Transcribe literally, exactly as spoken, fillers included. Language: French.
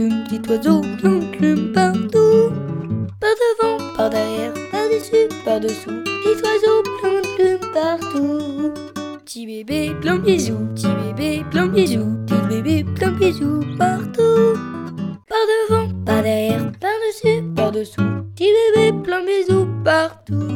Petit oiseau, plein de plumes partout. Par devant, par derrière, par dessus, par dessous. Petit oiseau, plein de plumes partout. Petit bébé, plein de bisous. Petit bébé, plein de bisous. Petit bébé, plein de bisous partout. Par devant, par derrière, par dessus, par dessous. Petit bébé, plein de bisous partout.